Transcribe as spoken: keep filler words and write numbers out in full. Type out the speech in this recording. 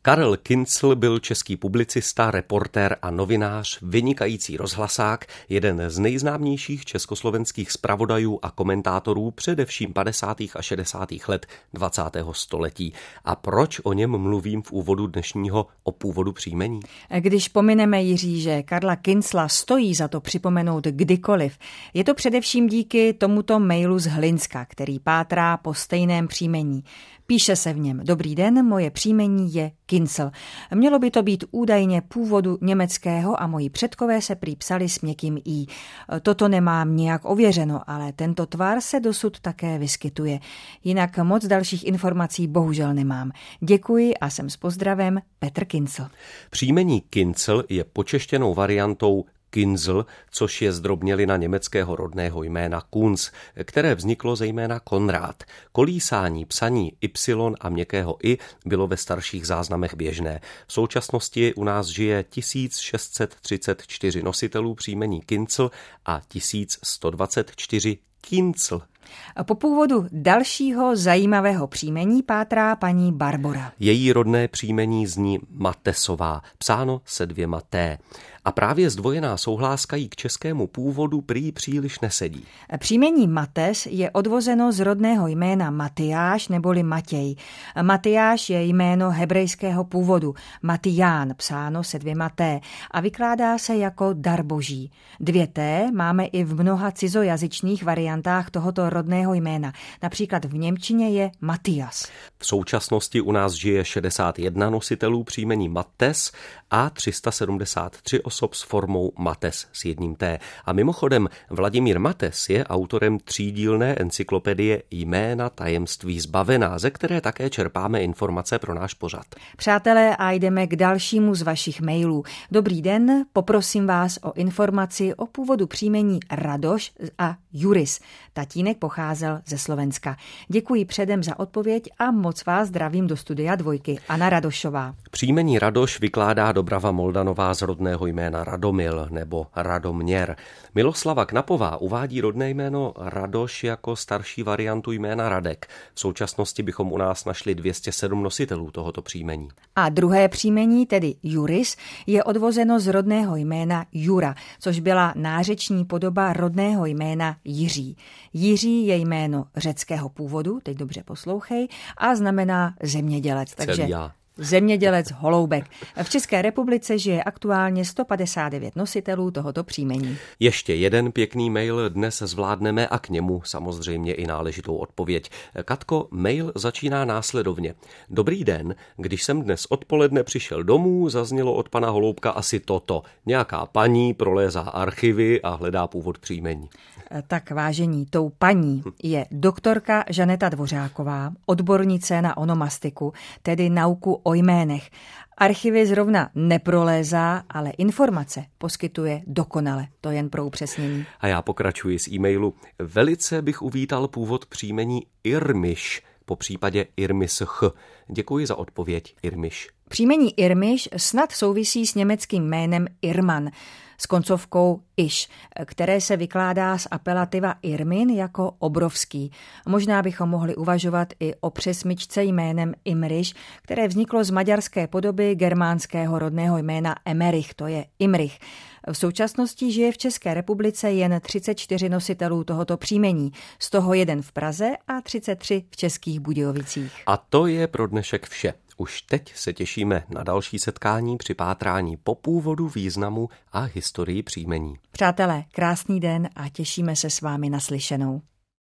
Karel Kincl byl český publicista, reportér a novinář, vynikající rozhlasák, jeden z nejznámějších československých zpravodajů a komentátorů především padesátých a šedesátých let dvacátého století. A proč o něm mluvím v úvodu dnešního O původu příjmení? Když pomineme, Jiří, že Karla Kincla stojí za to připomenout kdykoliv, je to především díky tomuto mailu z Hlinska, který pátrá po stejném příjmení. Píše se v něm: Dobrý den, moje příjmení je Kincl. Mělo by to být údajně původu německého a moji předkové se prý psali s měkkým i. Toto nemám nějak ověřeno, ale tento tvar se dosud také vyskytuje. Jinak moc dalších informací bohužel nemám. Děkuji a jsem s pozdravem Petr Kincl. Příjmení Kincl je počeštěnou variantou Kinzl, což je zdrobnělina německého rodného jména Kunz, které vzniklo zejména Konrád. Kolísání, psaní Y a měkkého I bylo ve starších záznamech běžné. V současnosti u nás žije tisíc šest set třicet čtyři nositelů příjmení Kincl a tisíc sto dvacet čtyři Kincl. Po původu dalšího zajímavého příjmení pátrá paní Barbora. Její rodné příjmení zní Matesová, psáno se dvěma T. A právě zdvojená souhláska jí k českému původu prý příliš nesedí. Příjmení Mates je odvozeno z rodného jména Matyáš neboli Matěj. Matyáš je jméno hebrejského původu, Matyján, psáno se dvěma T, a vykládá se jako dar boží. Dvě T máme i v mnoha cizojazyčných variantách tohoto rodného jména. Například v němčině je Matias. V současnosti u nás žije šedesát jedna nositelů příjmení Mates a tři sta sedmdesát tři osob s formou Mates s jedním T. A mimochodem Vladimír Mates je autorem třídílné encyklopedie Jména tajemství zbavená, ze které také čerpáme informace pro náš pořad. Přátelé, a jdeme k dalšímu z vašich mailů. Dobrý den, poprosím vás o informaci o původu příjmení Radoš a Juris. Tatínek pocházel ze Slovenska. Děkuji předem za odpověď a moc vás zdravím do studia Dvojky. Anna Radošová. Příjmení Radoš vykládá Dobrava Moldanová z rodného jména Radomil nebo Radoměr. Miloslava Knapová uvádí rodné jméno Radoš jako starší variantu jména Radek. V současnosti bychom u nás našli dvě stě sedm nositelů tohoto příjmení. A druhé příjmení, tedy Juris, je odvozeno z rodného jména Jura, což byla nářeční podoba rodného jména Jiří. Jiří je jméno řeckého původu, teď dobře poslouchej, a znamená zemědělec. Takže zemědělec Holoubek. V České republice žije aktuálně sto padesát devět nositelů tohoto příjmení. Ještě jeden pěkný mail dnes zvládneme a k němu samozřejmě i náležitou odpověď. Katko, mail začíná následovně. Dobrý den, když jsem dnes odpoledne přišel domů, zaznělo od pana Holoubka asi toto. Nějaká paní prolézá archivy a hledá původ příjmení. Tak vážení, tou paní je doktorka Žaneta Dvořáková, odbornice na onomastiku, tedy nauku o jménech. Archivy zrovna neprolézá, ale informace poskytuje dokonale. To jen pro upřesnění. A já pokračuji z e-mailu. Velice bych uvítal původ příjmení Irmiš, po případě Irmisch. Děkuji za odpověď, Irmiš. Příjmení Irmiš snad souvisí s německým jménem Irman, s koncovkou iš, které se vykládá z apelativa Irmin jako obrovský. Možná bychom mohli uvažovat i o přesmyčce jménem Imrich, které vzniklo z maďarské podoby germánského rodného jména Emerich, to je Imrich. V současnosti žije v České republice jen třicet čtyři nositelů tohoto příjmení, z toho jeden v Praze a třicet tři v Českých Budějovicích. A to je pro dnešek vše. Už teď se těšíme na další setkání při pátrání po původu, významu a historii příjmení. Přátelé, krásný den a těšíme se s vámi na slyšenou.